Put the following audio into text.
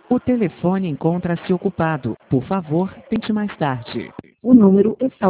O telefone encontra-se ocupado. Por favor, tente mais tarde. O número está